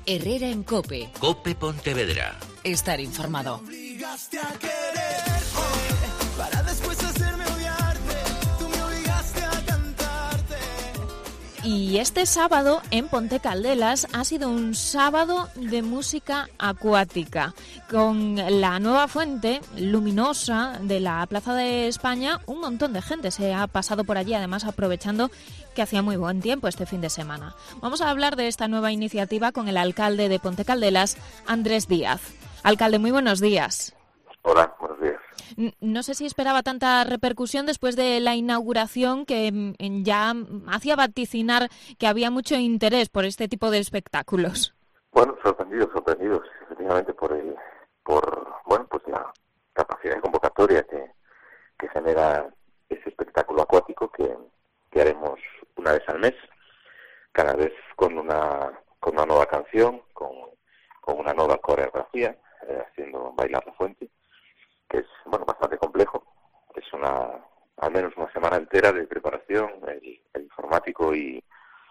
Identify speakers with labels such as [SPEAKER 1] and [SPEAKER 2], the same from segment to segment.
[SPEAKER 1] Herrera en COPE.
[SPEAKER 2] COPE Pontevedra.
[SPEAKER 1] Estar informado. Y este sábado en Ponte Caldelas ha sido un sábado de música acuática. Con la nueva fuente luminosa de la Plaza de España, un montón de gente se ha pasado por allí, además aprovechando que hacía muy buen tiempo este fin de semana. Vamos a hablar de esta nueva iniciativa con el alcalde de Ponte Caldelas, Andrés Díaz. Alcalde, muy buenos días.
[SPEAKER 3] Hola, buenos días.
[SPEAKER 1] No sé si esperaba tanta repercusión después de la inauguración, que ya hacía vaticinar que había mucho interés por este tipo de espectáculos.
[SPEAKER 3] Bueno, sorprendidos, efectivamente, por la capacidad de convocatoria que genera ese espectáculo acuático que haremos una vez al mes, cada vez con una nueva canción, con una nueva coreografía, haciendo bailar la fuente, que es bastante complejo. Es al menos una semana entera de preparación, el informático y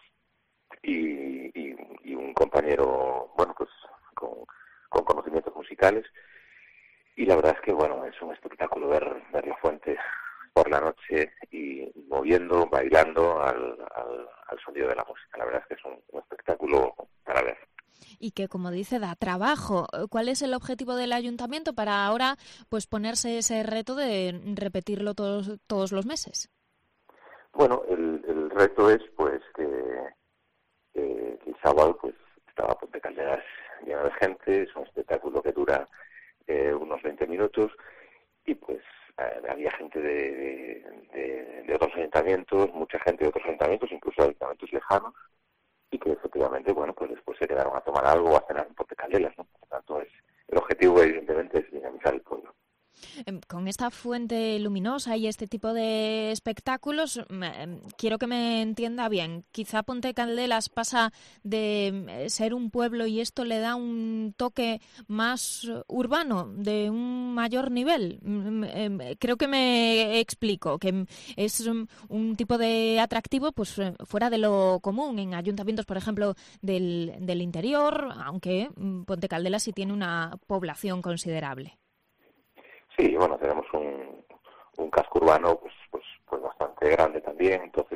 [SPEAKER 3] un compañero con conocimientos musicales, y la verdad es que es un espectáculo ver la fuente por la noche y moviendo, bailando al sonido de la música. La verdad es que es un espectáculo para ver.
[SPEAKER 1] Y que, como dice, da trabajo. ¿Cuál es el objetivo del ayuntamiento para ahora ponerse ese reto de repetirlo todos los meses?
[SPEAKER 3] Bueno, el reto es que el sábado estaba Ponte Caldelas lleno de gente. Es un espectáculo que dura unos 20 minutos y había gente de otros ayuntamientos, mucha gente de otros ayuntamientos, incluso ayuntamientos lejanos, y que efectivamente, después se quedaron a tomar algo o a cenar en Ponte Caldelas, ¿no? Por tanto, el objetivo, evidentemente, es dinamizar el pueblo.
[SPEAKER 1] Con esta fuente luminosa y este tipo de espectáculos, quiero que me entienda bien. Quizá Ponte Caldelas pasa de ser un pueblo y esto le da un toque más urbano, de un mayor nivel. Creo que me explico, que es un tipo de atractivo fuera de lo común en ayuntamientos, por ejemplo, del interior, aunque Ponte Caldelas sí tiene una población considerable.
[SPEAKER 3] Sí, tenemos un casco urbano bastante grande también, entonces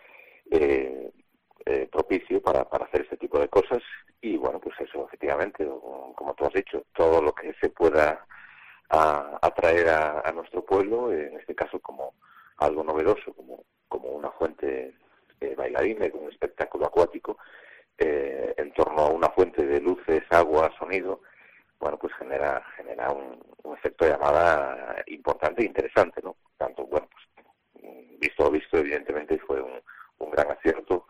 [SPEAKER 3] propicio para hacer este tipo de cosas, y eso, efectivamente, como tú has dicho, todo lo que se pueda atraer a nuestro pueblo, en este caso como algo novedoso, como una fuente bailarina, un espectáculo acuático en torno a una fuente de luces, agua, sonido. Genera un efecto de llamada importante e interesante, ¿no? Tanto, visto lo visto, evidentemente fue un gran acierto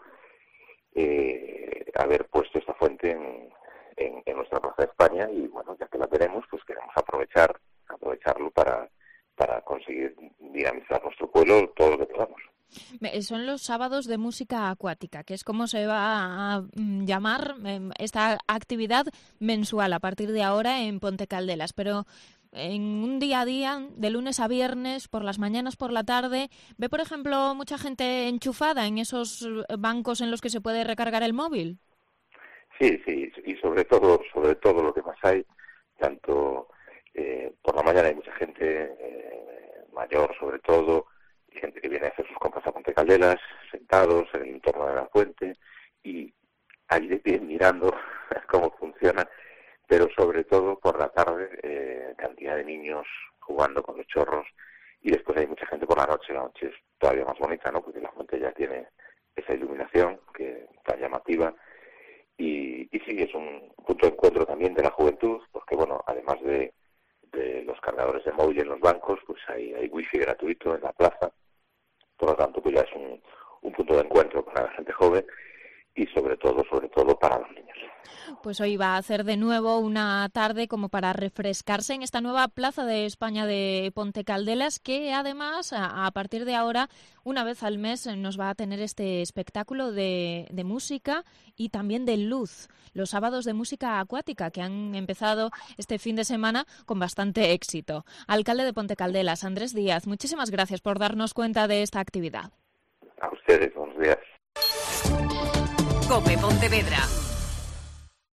[SPEAKER 3] haber puesto esta fuente en nuestra Plaza de España, y ya que la tenemos, queremos aprovecharlo para conseguir dinamizar nuestro pueblo todo lo que podamos.
[SPEAKER 1] Son los sábados de música acuática, que es como se va a llamar esta actividad mensual a partir de ahora en Ponte Caldelas. Pero en un día a día, de lunes a viernes, por las mañanas, por la tarde, ¿ve, por ejemplo, mucha gente enchufada en esos bancos en los que se puede recargar el móvil?
[SPEAKER 3] Sí, y sobre todo lo que más hay, tanto por la mañana hay mucha gente mayor, sobre todo, gente que viene a hacer sus compras a Ponte Caldelas, sentados en el entorno de la fuente y allí de pie mirando cómo funciona, pero sobre todo por la tarde, cantidad de niños jugando con los chorros, y después hay mucha gente por la noche es todavía más bonita, ¿no? Porque la fuente ya tiene esa iluminación que está llamativa, y sí, es un punto de encuentro también de la juventud, porque además de los cargadores de móvil en los bancos, hay wifi gratuito en la plaza. Por lo tanto, ya es un punto de encuentro para la gente joven y sobre todo para los niños.
[SPEAKER 1] Pues hoy va a hacer de nuevo una tarde como para refrescarse en esta nueva Plaza de España de Ponte Caldelas, que además a partir de ahora, una vez al mes, nos va a tener este espectáculo de música y también de luz, los sábados de música acuática, que han empezado este fin de semana con bastante éxito. Alcalde de Ponte Caldelas, Andrés Díaz, muchísimas gracias por darnos cuenta de esta actividad.
[SPEAKER 3] A ustedes, buenos días.
[SPEAKER 1] COPE Pontevedra.